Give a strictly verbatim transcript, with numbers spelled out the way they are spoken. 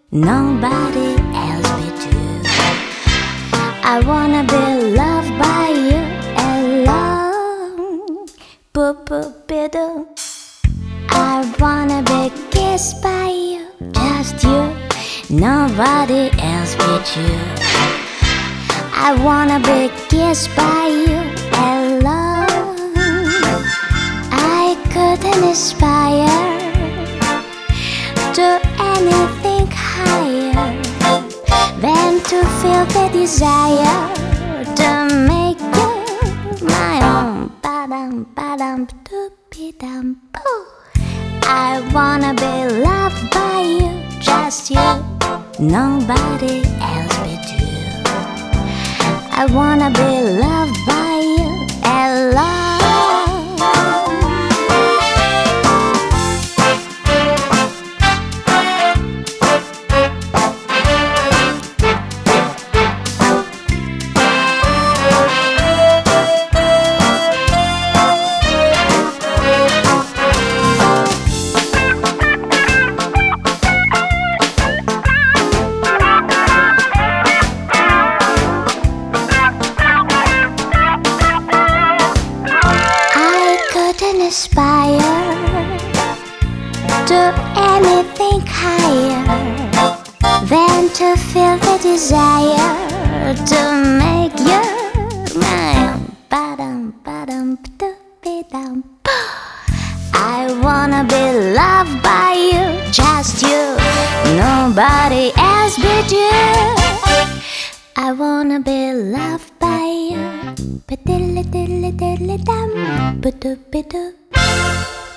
nobody else but you. I wanna be loved by you alone. Boop-boop-be-doo. I wanna be kissed by you, just you, nobody else but you. I wanna be kissed by you alone. I couldn't aspire to anything higher than to feel the desire to make you my own. Ba-dum, ba-dum, doop-be-dum, boo. I wanna be loved by you, just you, nobody else but you. I wanna be loved by you alone. Aspire to anything higher than to feel the desire to make you mine. Ba-dum, ba-dum, doop-be-dum, boo. I wanna be loved by you, just you, nobody else but you. I wanna be loved by you, ba-diddly-diddly-diddly-dum, ba-doop-be-doop.